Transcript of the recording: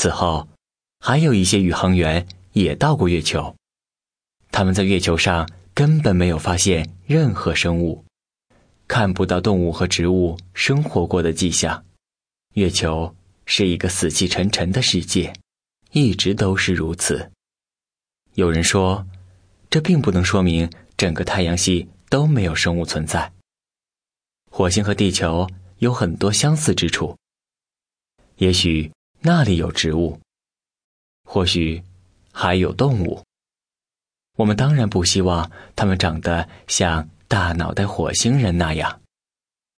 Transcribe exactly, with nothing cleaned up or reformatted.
此后，还有一些宇航员也到过月球，他们在月球上根本没有发现任何生物，看不到动物和植物生活过的迹象。月球是一个死气沉沉的世界，一直都是如此。有人说，这并不能说明整个太阳系都没有生物存在。火星和地球有很多相似之处，也许那里有植物，或许还有动物。我们当然不希望它们长得像大脑袋火星人那样。